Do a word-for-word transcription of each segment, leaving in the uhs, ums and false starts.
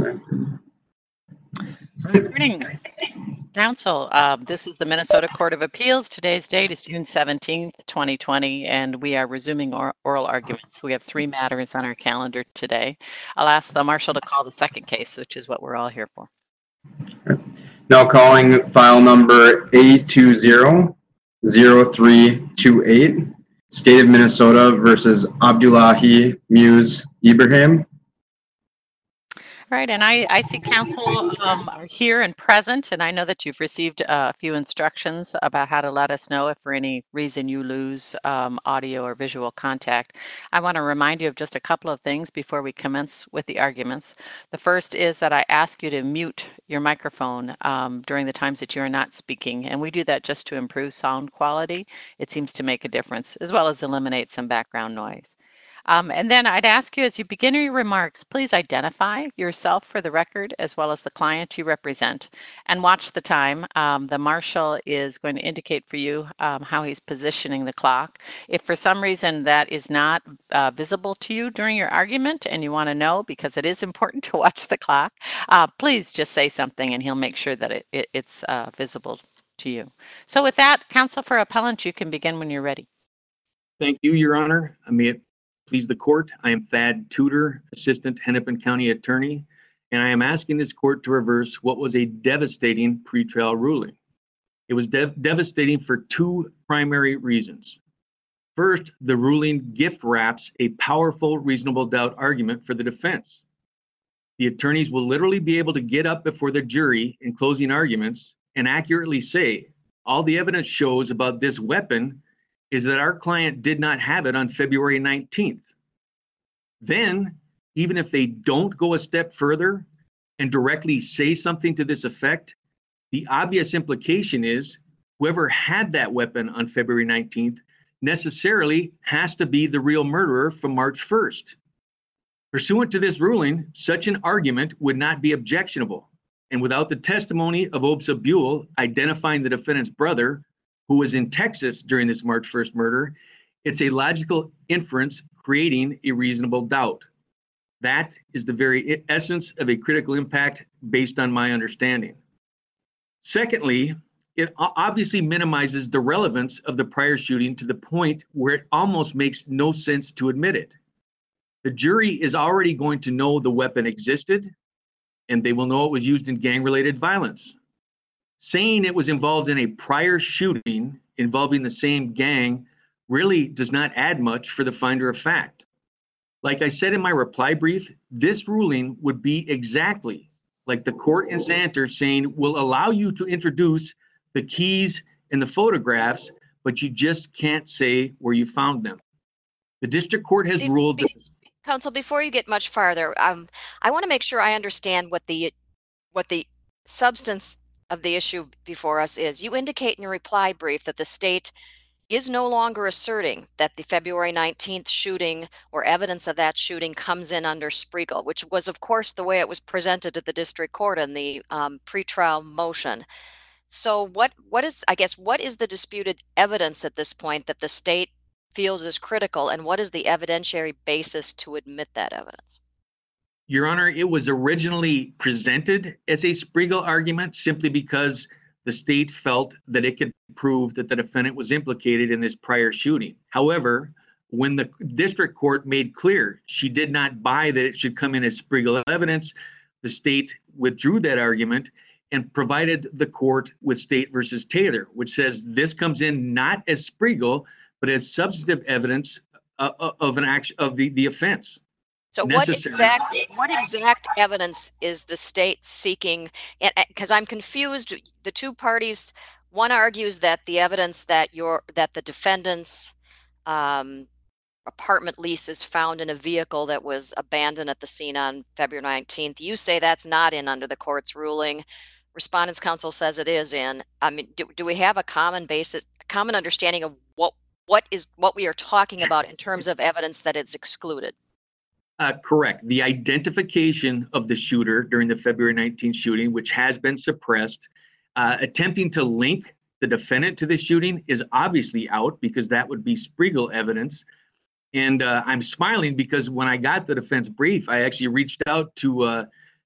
Good morning, Council. Uh, this is the Minnesota Court of Appeals. Today's date is June seventeenth, twenty twenty, and we are resuming or oral arguments. We have three matters on our calendar today. I'll ask the marshal to call the second case, which is what we're all here for. Now calling file number A two zero zero three two eight, State of Minnesota versus Abdullahi Muse Ibrahim. All right, and I, I see council um, are here and present, and I know that you've received a few instructions about how to let us know if for any reason you lose um, audio or visual contact. I want to remind you of just a couple of things before we commence with the arguments. The first is that I ask you to mute your microphone um, during the times that you are not speaking, and we do that just to improve sound quality. It seems to make a difference, as well as eliminate some background noise. Um, and then I'd ask you, as you begin your remarks, please identify yourself for the record as well as the client you represent, and watch the time. Um, the marshal is going to indicate for you um, how he's positioning the clock. If for some reason that is not uh, visible to you during your argument and you want to know, because it is important to watch the clock, uh, please just say something and he'll make sure that it, it, it's uh, visible to you. So with that, counsel for appellant, you can begin when you're ready. Thank you, Your Honor. I may it please the court. I am Thad Tudor, Assistant Hennepin County Attorney, and I am asking this court to reverse what was a devastating pretrial ruling. It was dev- devastating for two primary reasons. First, the ruling gift wraps a powerful reasonable doubt argument for the defense. The attorneys will literally be able to get up before the jury in closing arguments and accurately say, all the evidence shows about this weapon is that our client did not have it on February nineteenth. Then, even if they don't go a step further and directly say something to this effect, the obvious implication is whoever had that weapon on February nineteenth necessarily has to be the real murderer from March first. Pursuant to this ruling, such an argument would not be objectionable. And without the testimony of Obsa Buell identifying the defendant's brother, who was in Texas during this March first murder, it's a logical inference creating a reasonable doubt. That is the very essence of a critical impact based on my understanding. Secondly, it obviously minimizes the relevance of the prior shooting to the point where it almost makes no sense to admit it. The jury is already going to know the weapon existed, and they will know it was used in gang-related violence. Saying it was involved in a prior shooting involving the same gang really does not add much for the finder of fact. Like I said in my reply brief, this ruling would be exactly like the court in Santer saying we'll allow you to introduce the keys and the photographs, but you just can't say where you found them. The district court has Be- ruled be- that. Counsel, before you get much farther, um, I want to make sure I understand what the what the substance of the issue before us is. You indicate in your reply brief that the state is no longer asserting that the February nineteenth shooting or evidence of that shooting comes in under Spriegel, which was, of course, the way it was presented at the district court in the um, pretrial motion. So what what is, I guess, what is the disputed evidence at this point that the state feels is critical, and what is the evidentiary basis to admit that evidence? Your Honor, it was originally presented as a Spriegel argument simply because the state felt that it could prove that the defendant was implicated in this prior shooting. However, when the district court made clear she did not buy that it should come in as Spriegel evidence, the state withdrew that argument and provided the court with State versus Taylor, which says this comes in not as Spriegel, but as substantive evidence uh, of an action of the, the offense. So what exact what exact evidence is the state seeking? Because I'm confused. The two parties, one argues that the evidence that your that the defendant's um, apartment lease is found in a vehicle that was abandoned at the scene on February nineteenth. You say that's not in under the court's ruling. Respondents' counsel says it is in. I mean, do, do we have a common basis, common understanding of what what is what we are talking about in terms of evidence that is excluded? Uh, correct. The identification of the shooter during the February nineteenth shooting, which has been suppressed, uh, attempting to link the defendant to the shooting is obviously out because that would be Spriegel evidence. And uh, I'm smiling because when I got the defense brief, I actually reached out to uh,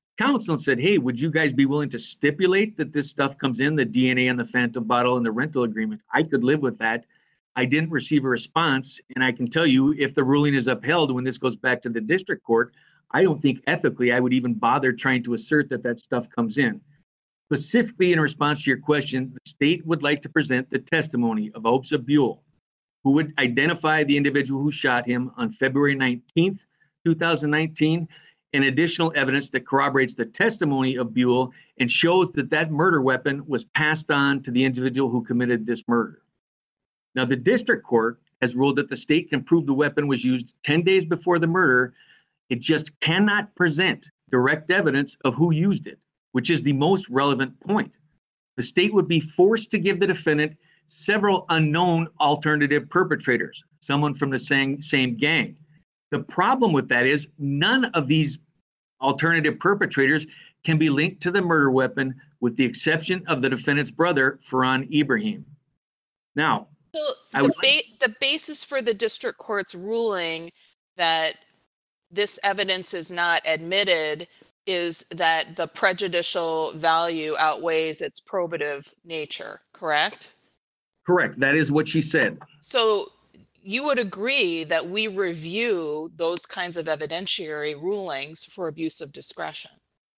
counsel and said, hey, would you guys be willing to stipulate that this stuff comes in, the D N A on the phantom bottle and the rental agreement? I could live with that. I didn't receive a response. And I can tell you, if the ruling is upheld when this goes back to the district court, I don't think ethically I would even bother trying to assert that that stuff comes in. Specifically in response to your question, the state would like to present the testimony of Obsa Buell, who would identify the individual who shot him on February nineteenth, two thousand nineteen, and additional evidence that corroborates the testimony of Buell and shows that that murder weapon was passed on to the individual who committed this murder. Now, the district court has ruled that the state can prove the weapon was used ten days before the murder. It just cannot present direct evidence of who used it, which is the most relevant point. The state would be forced to give the defendant several unknown alternative perpetrators, someone from the same, same gang. The problem with that is none of these alternative perpetrators can be linked to the murder weapon with the exception of the defendant's brother, Farhan Ibrahim. Now, So I the, would ba- the basis for the district court's ruling that this evidence is not admitted is that the prejudicial value outweighs its probative nature, correct? correct, that is what she said. So you would agree that we review those kinds of evidentiary rulings for abuse of discretion.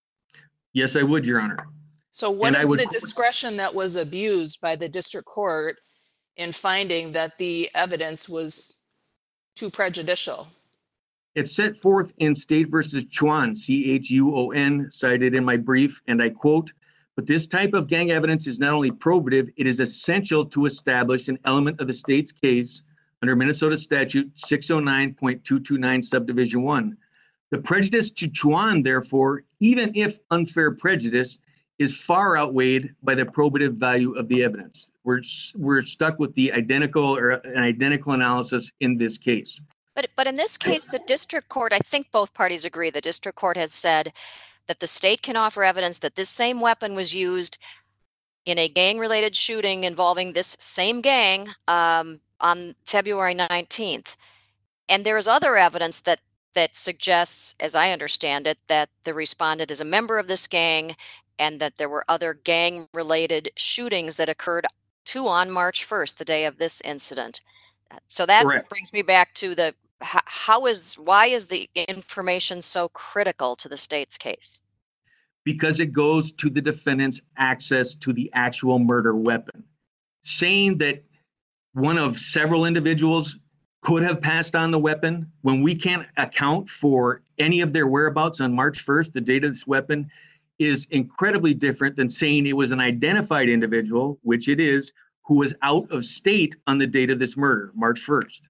Yes, I would, Your Honor. So what And I is would- the discretion that was abused by the district court in finding that the evidence was too prejudicial? It's set forth in State versus Chuan, C H U O N, cited in my brief, and I quote, but this type of gang evidence is not only probative, it is essential to establish an element of the state's case under Minnesota statute six oh nine point two two nine subdivision one. The prejudice to Chuan, therefore, even if unfair prejudice, is far outweighed by the probative value of the evidence. We're, we're stuck with the identical or an identical analysis in this case. But, but in this case, the district court, I think both parties agree, the district court has said that the state can offer evidence that this same weapon was used in a gang-related shooting involving this same gang um, on February nineteenth. And there is other evidence that that suggests, as I understand it, that the respondent is a member of this gang and that there were other gang-related shootings that occurred too on March first, the day of this incident. So that Correct. brings me back to the how, how is why is the information so critical to the state's case? Because it goes to the defendant's access to the actual murder weapon. Saying that one of several individuals could have passed on the weapon when we can't account for any of their whereabouts on March first, the date of this weapon, is incredibly different than saying it was an identified individual, which it is, who was out of state on the date of this murder, March first.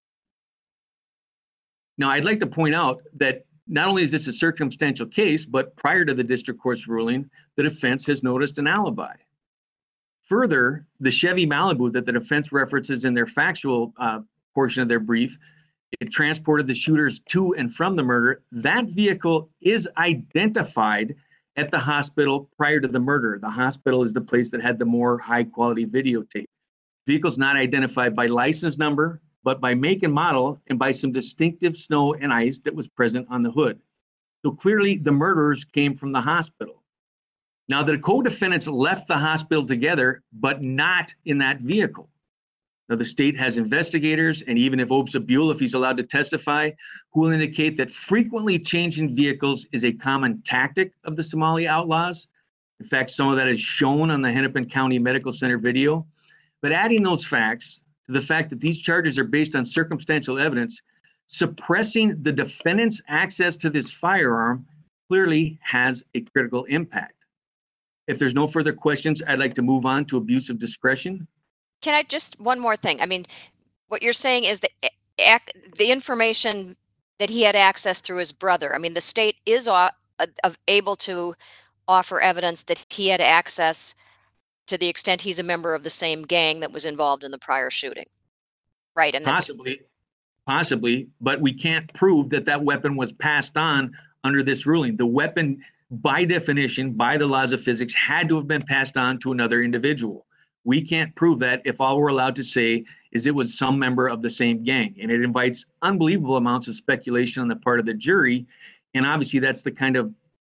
Now, I'd like to point out that not only is this a circumstantial case, but prior to the district court's ruling, the defense has noticed an alibi. Further, the Chevy Malibu that the defense references in their factual uh, portion of their brief, it transported the shooters to and from the murder. That vehicle is identified at the hospital prior to the murder. The hospital is the place that had the more high quality videotape. Vehicle's not identified by license number, but by make and model and by some distinctive snow and ice that was present on the hood. So clearly the murderers came from the hospital. Now the co-defendants left the hospital together, but not in that vehicle. Now the state has investigators, and even if Obsa Buell, if he's allowed to testify, who will indicate that frequently changing vehicles is a common tactic of the Somali outlaws. In fact, some of that is shown on the Hennepin County Medical Center video. But adding those facts to the fact that these charges are based on circumstantial evidence, suppressing the defendant's access to this firearm clearly has a critical impact. If there's no further questions, I'd like to move on to abuse of discretion. Can I just, one more thing? I mean, what you're saying is that ac- the information that he had access through his brother, I mean, the state is uh, uh, able to offer evidence that he had access to the extent he's a member of the same gang that was involved in the prior shooting. Right. And then, Possibly, possibly, but we can't prove that that weapon was passed on under this ruling. The weapon, by definition, by the laws of physics, had to have been passed on to another individual. We can't prove that if all we're allowed to say is it was some member of the same gang. And it invites unbelievable amounts of speculation on the part of the jury. And obviously that's the kind of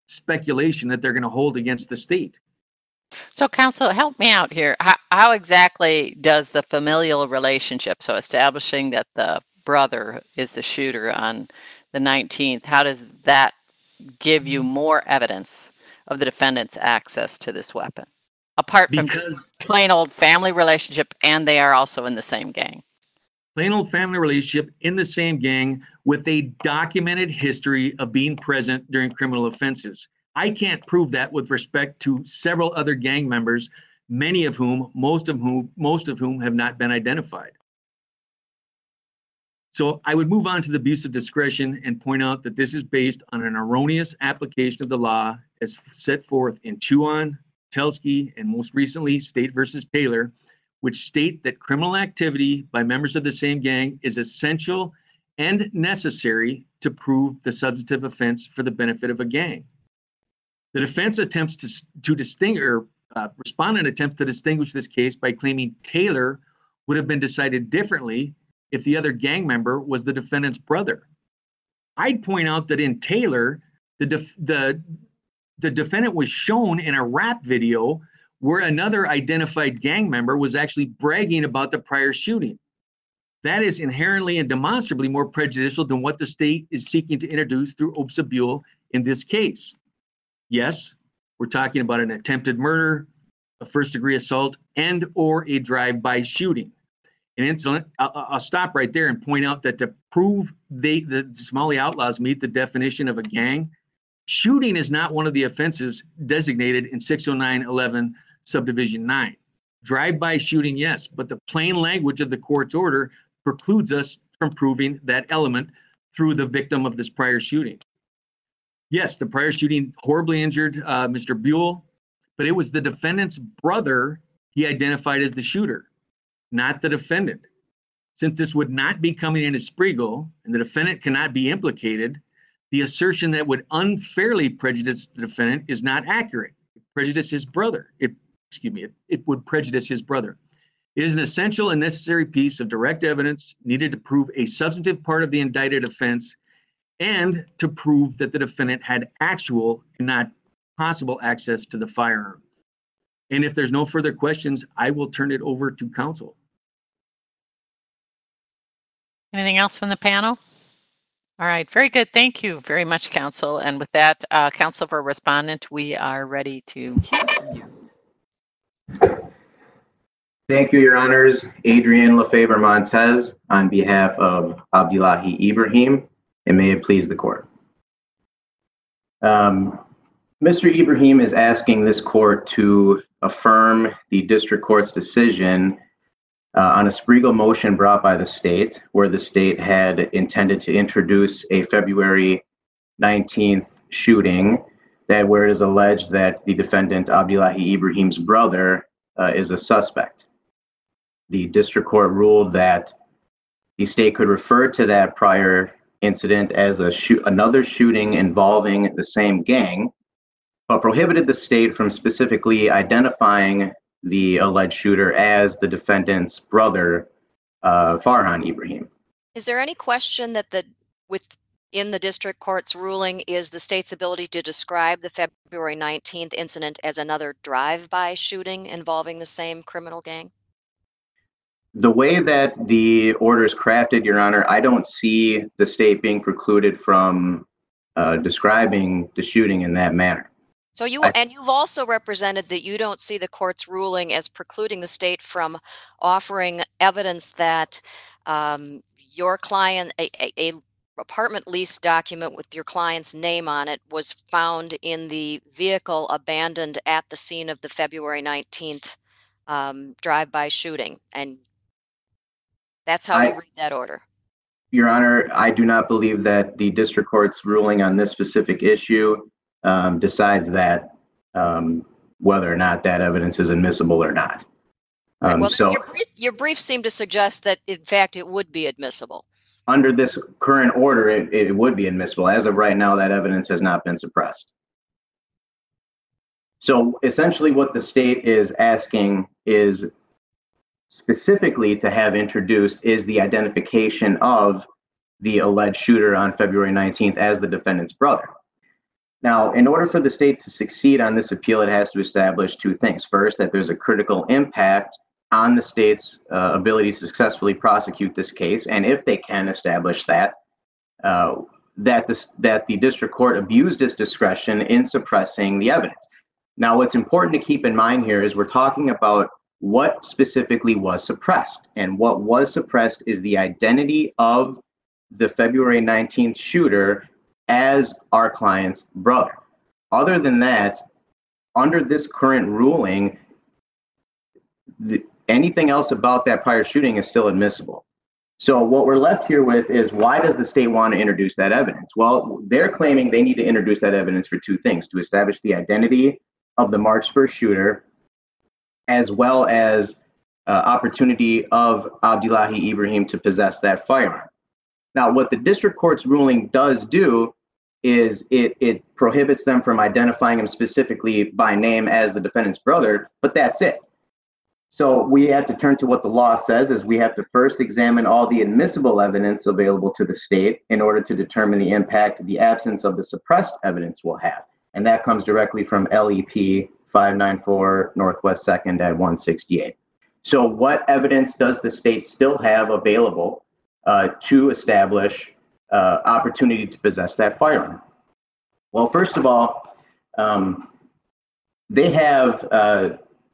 speculation that they're going to hold against the state. So, counsel, help me out here. How, how exactly does the familial relationship, so establishing that the brother is the shooter on the nineteenth, how does that give you more evidence of the defendant's access to this weapon? Apart from Because just plain old family relationship, and they are also in the same gang. plain old family relationship in the same gang with a documented history of being present during criminal offenses. I can't prove that with respect to several other gang members, many of whom, most of whom, most of whom have not been identified. So I would move on to the abuse of discretion and point out that this is based on an erroneous application of the law as set forth in Chuan, Telsky, and most recently State versus Taylor, which state that criminal activity by members of the same gang is essential and necessary to prove the substantive offense for the benefit of a gang. The defense attempts to, to distinguish, or uh, respondent attempts to distinguish this case by claiming Taylor would have been decided differently if the other gang member was the defendant's brother. I'd point out that in Taylor, the def- the the defendant was shown in a rap video where another identified gang member was actually bragging about the prior shooting. That is inherently and demonstrably more prejudicial than what the state is seeking to introduce through obs abule in this case. Yes, we're talking about an attempted murder, a first degree assault, and or a drive-by shooting. And incident, I'll, I'll stop right there and point out that to prove they, the Somali outlaws meet the definition of a gang, shooting is not one of the offenses designated in six oh nine eleven subdivision nine. Drive-by shooting, yes, but the plain language of the court's order precludes us from proving that element through the victim of this prior shooting. Yes, the prior shooting horribly injured uh, Mister Buell, but it was the defendant's brother he identified as the shooter, not the defendant. Since this would not be coming in as Spriegel and the defendant cannot be implicated, the assertion that it would unfairly prejudice the defendant is not accurate. It prejudices his brother. It, excuse me, it, it would prejudice his brother. It is an essential and necessary piece of direct evidence needed to prove a substantive part of the indicted offense and to prove that the defendant had actual and not possible access to the firearm. And if there's no further questions, I will turn it over to counsel. Anything else from the panel? All right, very good. Thank you very much, counsel. And with that, uh, counsel for respondent, we are ready to hear from you. Thank you, Your Honors. Adrian Lefebvre Montez on behalf of Abdullahi Ibrahim, and may it please the court. Um, Mister Ibrahim is asking this court to affirm the district court's decision uh, on a Spriegel motion brought by the state, where the state had intended to introduce a February nineteenth shooting that where it is alleged that the defendant Abdullahi Ibrahim's brother uh, is a suspect. The district court ruled that the state could refer to that prior incident as a shoot, another shooting involving the same gang, but prohibited the state from specifically identifying the alleged shooter as the defendant's brother, uh, Farhan Ibrahim. Is there any question that the within the district court's ruling is the state's ability to describe the February nineteenth incident as another drive-by shooting involving the same criminal gang? The way that the order is crafted, Your Honor, I don't see the state being precluded from uh, describing the shooting in that manner. So you, I, and you've also represented that you don't see the court's ruling as precluding the state from offering evidence that um, your client, a, a, a apartment lease document with your client's name on it was found in the vehicle abandoned at the scene of the February nineteenth um, drive-by shooting. And that's how I, you read that order. Your Honor, I do not believe that the district court's ruling on this specific issue um, decides that um, whether or not that evidence is admissible or not. Um, right, well, so your brief, your brief seemed to suggest that, in fact, it would be admissible. Under this current order, it, it would be admissible. As of right now, that evidence has not been suppressed. So essentially what the state is asking is specifically to have introduced is the identification of the alleged shooter on February nineteenth as the defendant's brother. Now, in order for the state to succeed on this appeal, it has to establish two things. First, that there's a critical impact on the state's uh, ability to successfully prosecute this case, and if they can establish that, uh, that, the, that the district court abused its discretion in suppressing the evidence. Now, what's important to keep in mind here is we're talking about what specifically was suppressed, and what was suppressed is the identity of the February nineteenth shooter as our client's brother. Other than that, under this current ruling, the, anything else about that prior shooting is still admissible. So what we're left here with is, why does the state want to introduce that evidence? Well, they're claiming they need to introduce that evidence for two things: to establish the identity of the March first shooter, as well as uh, opportunity of Abdullahi Ibrahim to possess that firearm. Now, what the district court's ruling does do is it, it prohibits them from identifying him specifically by name as the defendant's brother, but that's it. So we have to turn to what the law says, is we have to first examine all the admissible evidence available to the state in order to determine the impact the absence of the suppressed evidence will have. And that comes directly from L E P five ninety-four Northwest second at one sixty-eight. So what evidence does the state still have available uh, to establish uh, opportunity to possess that firearm? Well, first of all, um, they have uh,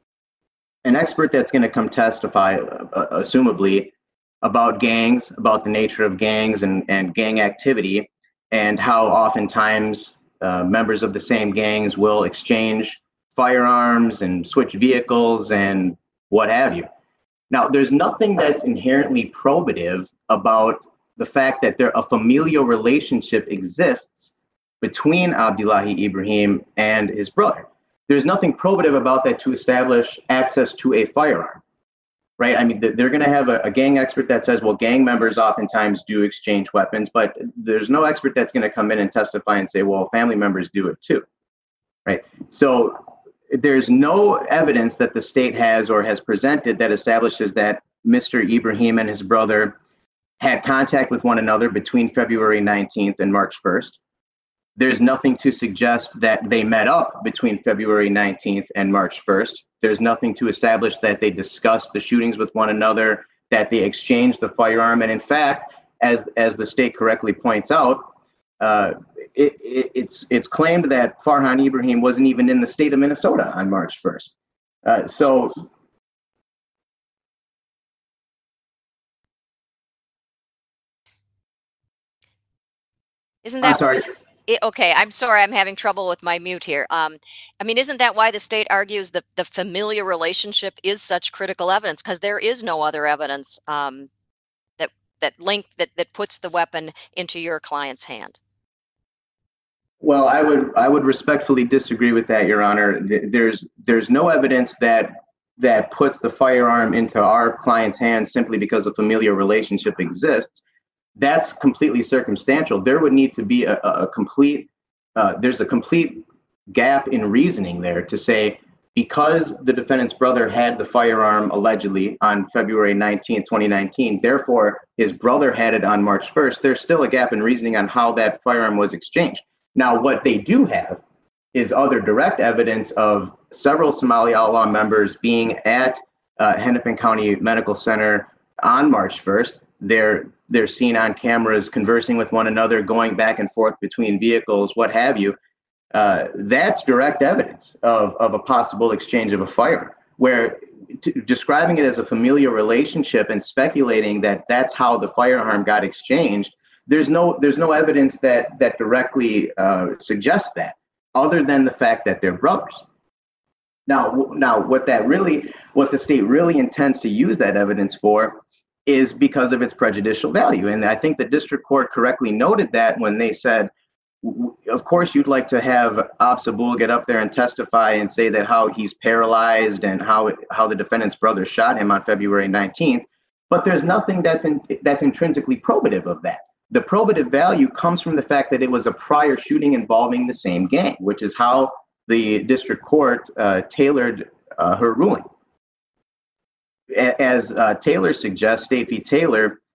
an expert that's going to come testify, uh, assumably, about gangs, about the nature of gangs and, and gang activity, and how oftentimes uh, members of the same gangs will exchange firearms and switch vehicles and what have you. Now, there's nothing that's inherently probative about the fact that there a familial relationship exists between Abdullahi Ibrahim and his brother. There's nothing probative about that to establish access to a firearm, right? I mean, they're going to have a, a gang expert that says, well, gang members oftentimes do exchange weapons, but there's no expert that's going to come in and testify and say, well, family members do it too, right? So there's no evidence that the state has or has presented that establishes that Mister Ibrahim and his brother had contact with one another between February nineteenth and March first. There's nothing to suggest that they met up between February nineteenth and March first. There's nothing to establish that they discussed the shootings with one another, that they exchanged the firearm. And in fact, as as the state correctly points out, uh, it, it, it's it's claimed that Farhan Ibrahim wasn't even in the state of Minnesota on March first. Uh, so. Isn't that I'm sorry. It, okay, I'm sorry, I'm having trouble with my mute here. Um, I mean, isn't that why the state argues that the familial relationship is such critical evidence? Because there is no other evidence um, that that link that that puts the weapon into your client's hand. Well, I would I would respectfully disagree with that, Your Honor. There's there's no evidence that that puts the firearm into our client's hands simply because a familial relationship exists. That's completely circumstantial. There would need to be a, a complete, uh, there's a complete gap in reasoning there to say, because the defendant's brother had the firearm allegedly on February nineteenth, twenty nineteen, therefore his brother had it on March first, there's still a gap in reasoning on how that firearm was exchanged. Now, what they do have is other direct evidence of several Somali outlaw members being at uh, Hennepin County Medical Center on March first. They're they're seen on cameras conversing with one another, going back and forth between vehicles, what have you. Uh, that's direct evidence of, of a possible exchange of a firearm, where t- describing it as a familial relationship and speculating that that's how the firearm got exchanged, there's no there's no evidence that that directly uh, suggests that, other than the fact that they're brothers. Now, now what that really, what the state really intends to use that evidence for is because of its prejudicial value. And I think the district court correctly noted that when they said, of course, you'd like to have Absabul get up there and testify and say that how he's paralyzed and how it, how the defendant's brother shot him on February nineteenth, but there's nothing that's in, that's intrinsically probative of that. The probative value comes from the fact that it was a prior shooting involving the same gang, which is how the district court uh, tailored uh, her ruling. As uh, Taylor suggests, State v. Taylor,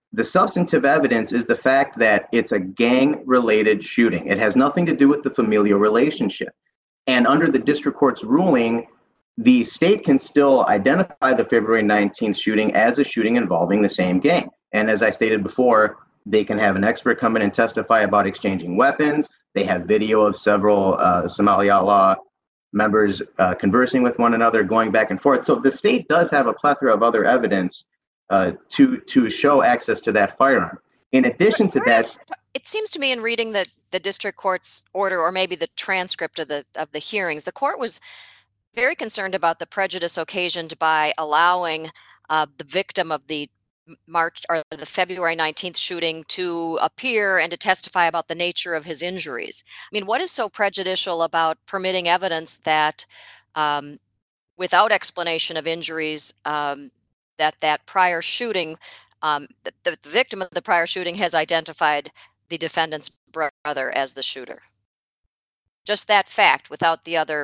The substantive evidence is the fact that it's a gang-related shooting. It has nothing to do with the familial relationship. And under the district court's ruling, the state can still identify the February nineteenth shooting as a shooting involving the same gang. And as I stated before, they can have an expert come in and testify about exchanging weapons. They have video of several uh, Somali outlaw members uh, conversing with one another, going back and forth. So the state does have a plethora of other evidence uh, to to show access to that firearm. In addition to that, it seems to me in reading the the district court's order, or maybe the transcript of the of the hearings, the court was very concerned about the prejudice occasioned by allowing uh, the victim of the March or the February nineteenth shooting to appear and to testify about the nature of his injuries. I mean, what is so prejudicial about permitting evidence that um, without explanation of injuries, um, that that prior shooting, um, the, the victim of the prior shooting has identified the defendant's brother as the shooter? Just that fact without the other.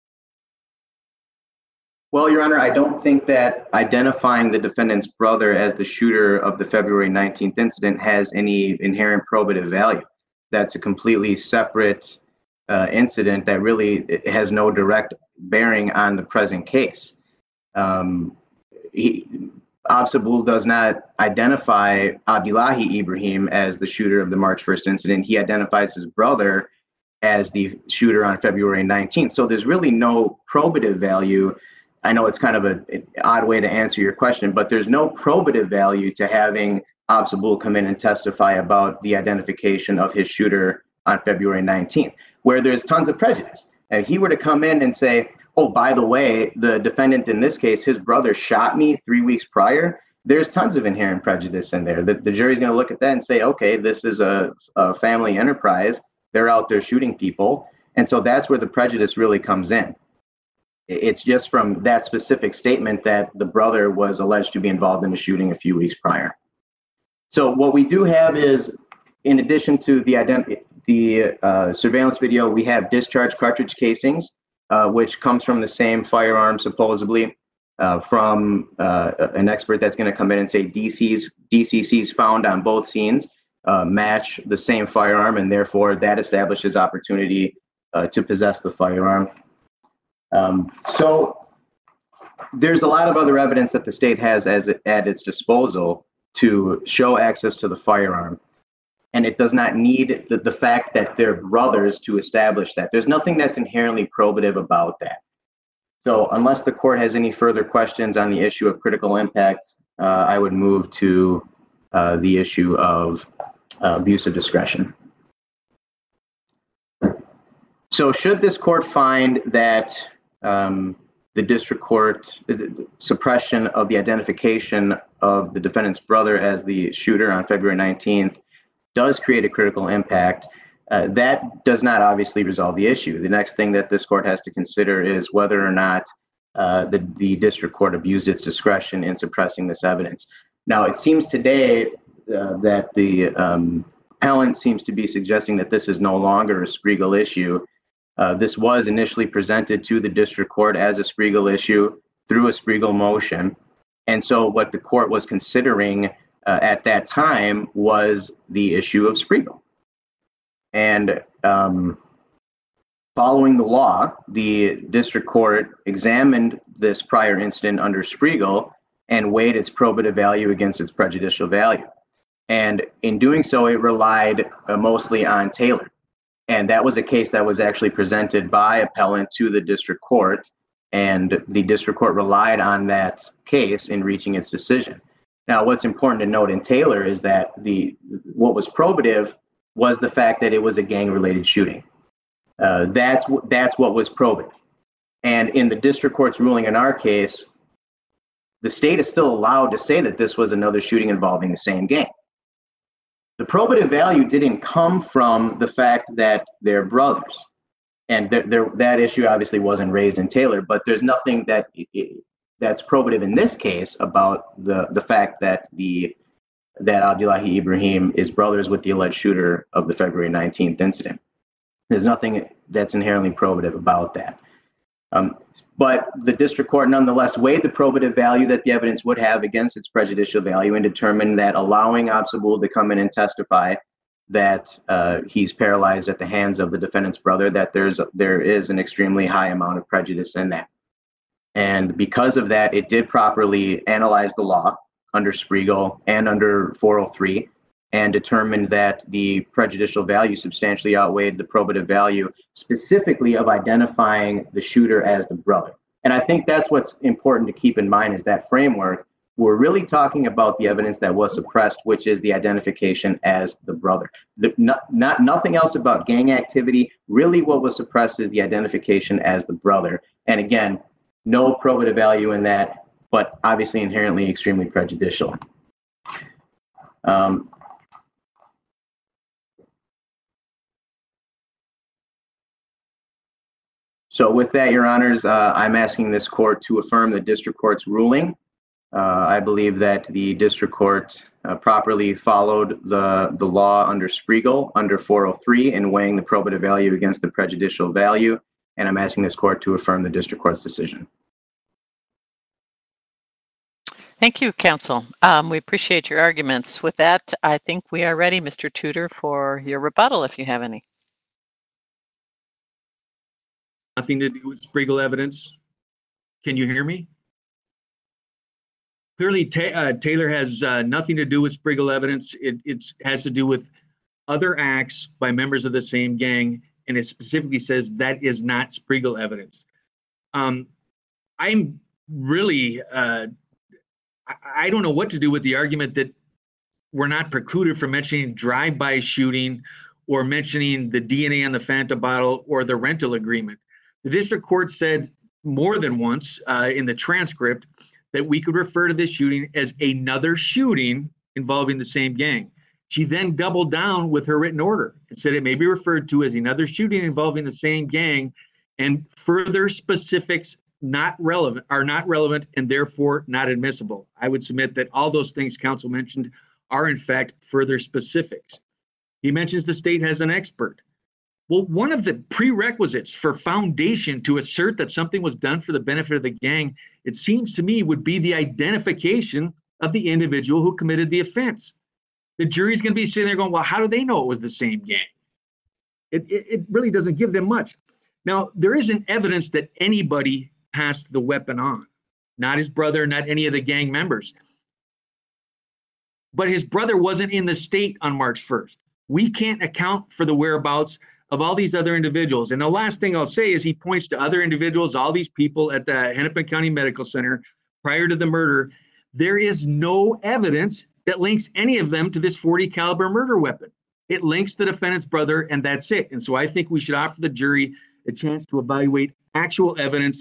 Well, Your Honor, I don't think that identifying the defendant's brother as the shooter of the February nineteenth incident has any inherent probative value. That's a completely separate uh, incident that really it has no direct bearing on the present case. Um, he, Absabul does not identify Abdullahi Ibrahim as the shooter of the March first incident. He identifies his brother as the shooter on February nineteenth. So there's really no probative value. I know it's kind of a, an odd way to answer your question, but there's no probative value to having Absabul come in and testify about the identification of his shooter on February nineteenth, where there's tons of prejudice. If he were to come in and say, oh, by the way, the defendant in this case, his brother shot me three weeks prior, there's tons of inherent prejudice in there. The, the jury's going to look at that and say, okay, this is a, a family enterprise. They're out there shooting people. And so that's where the prejudice really comes in. It's just from that specific statement that the brother was alleged to be involved in a shooting a few weeks prior. So what we do have is, in addition to the ident- the uh, surveillance video, we have discharge cartridge casings, uh, which comes from the same firearm, supposedly, uh, from uh, an expert that's going to come in and say D Cs, D C Cs found on both scenes uh, match the same firearm, and therefore that establishes opportunity uh, to possess the firearm. Um, so there's a lot of other evidence that the state has as it, at its disposal to show access to the firearm. And it does not need the, the fact that they're brothers to establish that. There's nothing that's inherently probative about that. So unless the court has any further questions on the issue of critical impact, uh, I would move to uh, the issue of uh, abuse of discretion. So should this court find that Um, the district court the suppression of the identification of the defendant's brother as the shooter on February nineteenth does create a critical impact, uh, that does not obviously resolve the issue. The next thing that this court has to consider is whether or not uh, the, the district court abused its discretion in suppressing this evidence. Now, it seems today uh, that the um, appellant seems to be suggesting that this is no longer a Spriegel issue. Uh, this was initially presented to the district court as a Spriegel issue through a Spriegel motion. And so what the court was considering uh, at that time was the issue of Spriegel. And um, following the law, the district court examined this prior incident under Spriegel and weighed its probative value against its prejudicial value. And in doing so, it relied uh, mostly on Taylor. And that was a case that was actually presented by appellant to the district court, and the district court relied on that case in reaching its decision. Now, what's important to note in Taylor is that the what was probative was the fact that it was a gang-related shooting. Uh, that's that's what was probative. And in the district court's ruling in our case, the state is still allowed to say that this was another shooting involving the same gang. The probative value didn't come from the fact that they're brothers. And th- there, that issue obviously wasn't raised in Taylor, but there's nothing that that's probative in this case about the, the fact that the that Abdullahi Ibrahim is brothers with the alleged shooter of the February nineteenth incident. There's nothing that's inherently probative about that. Um, But the district court nonetheless weighed the probative value that the evidence would have against its prejudicial value and determined that allowing Abzibul to come in and testify that uh, he's paralyzed at the hands of the defendant's brother, that there's there is an extremely high amount of prejudice in that. And because of that, it did properly analyze the law under Spriegel and under four oh three and determined that the prejudicial value substantially outweighed the probative value, specifically of identifying the shooter as the brother. And I think that's what's important to keep in mind is that framework. We're really talking about the evidence that was suppressed, which is the identification as the brother. The, not, not nothing else about gang activity. Really what was suppressed is the identification as the brother. And again, no probative value in that, but obviously inherently extremely prejudicial. Um, So with that, Your Honors, uh, I'm asking this court to affirm the district court's ruling. Uh, I believe that the district court uh, properly followed the, the law under Spriegel, under four oh three, in weighing the probative value against the prejudicial value. And I'm asking this court to affirm the district court's decision. Thank you, counsel. Um, we appreciate your arguments. With that, I think we are ready, Mister Tudor, for your rebuttal, if you have any. Nothing to do with Spriegel evidence. Can you hear me? Clearly, ta uh, Taylor has uh, nothing to do with Spriegel evidence. It it's, has to do with other acts by members of the same gang, and it specifically says that is not Spriegel evidence. Um, I'm really, uh, I, I don't know what to do with the argument that we're not precluded from mentioning drive-by shooting or mentioning the D N A on the Fanta bottle or the rental agreement. The district court said more than once uh, in the transcript that we could refer to this shooting as another shooting involving the same gang. She then doubled down with her written order and said it may be referred to as another shooting involving the same gang, and further specifics not relevant are not relevant and therefore not admissible. I would submit that all those things counsel mentioned are in fact further specifics. He mentions the state has an expert. Well, one of the prerequisites for foundation to assert that something was done for the benefit of the gang, it seems to me, would be the identification of the individual who committed the offense. The jury's going to be sitting there going, well, how do they know it was the same gang? It, it, it really doesn't give them much. Now, there isn't evidence that anybody passed the weapon on, not his brother, not any of the gang members. But his brother wasn't in the state on March first. We can't account for the whereabouts of all these other individuals. And the last thing I'll say is he points to other individuals, all these people at the Hennepin County Medical Center prior to the murder. There is no evidence that links any of them to this forty caliber murder weapon. It links the defendant's brother, and that's it. And so I think we should offer the jury a chance to evaluate actual evidence.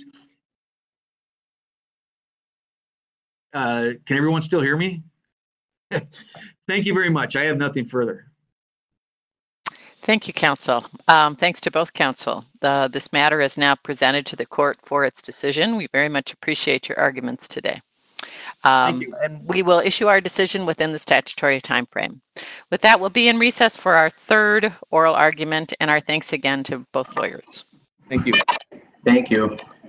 Uh, can everyone still hear me? Thank you very much. I have nothing further. Thank you, counsel. Um, thanks to both counsel. The, this matter is now presented to the court for its decision. We very much appreciate your arguments today. Um, and we will issue our decision within the statutory time frame. With that, we'll be in recess for our third oral argument, and our thanks again to both lawyers. Thank you. Thank you.